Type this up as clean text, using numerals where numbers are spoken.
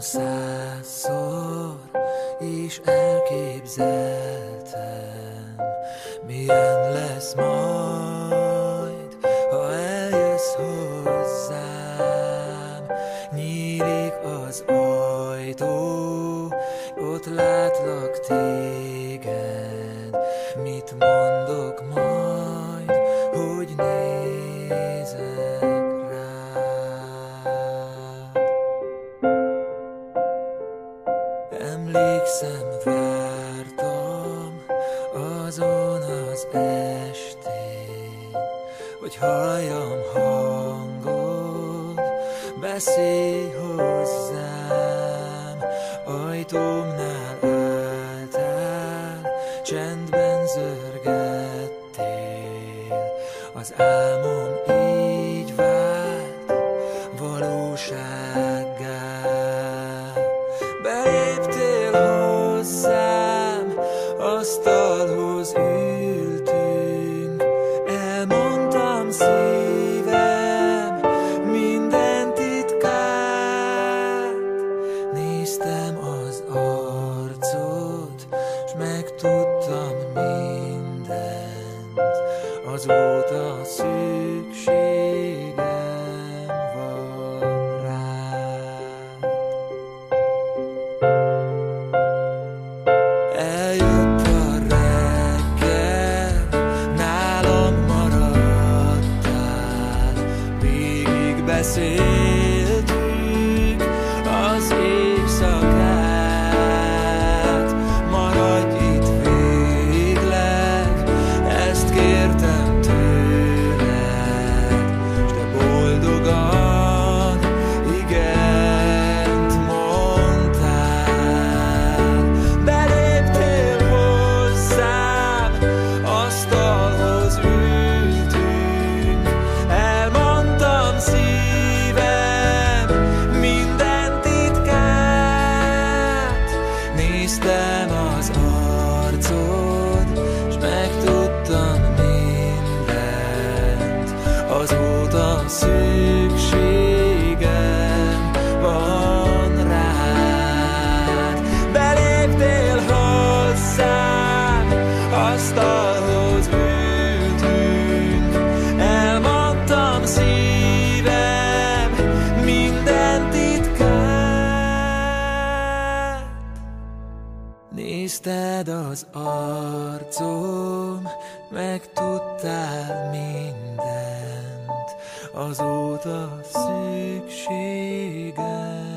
100-szor is elképzeltem, milyen lesz majd, ha eljössz hozzám. Nyílik az ajtó, ott látlak téged. Mit mondok majd, hogy nézek rád? Emlékszem, vártam azon az estén, hogy halljam hangod, beszélj hozzám. Ajtómnál álltál, csendben zörgettél, az álmom így vált valósággá. Beléptél hozzám, asztalhoz ültünk, elmondtam szívem minden titkát. Néztem az arcod, s megtudtam mindent, azóta szükségem van rád. Eljött a reggel, nálam maradtál, végig beszéltük az éjszakát. Maradj itt végleg, ezt kértem tőled, s te boldogan igent mondtál. Beléptél hozzám, asztalhoz ültünk, elmondtam szívem minden titkát. Néztem az arcod, s megtudtam mindent, azóta szükségem van rád. Beléptél hozzám, asztalhoz ültünk, elmondtam szívem minden titkát. Nézted az arcom, megtudtál mindent, azóta szükségem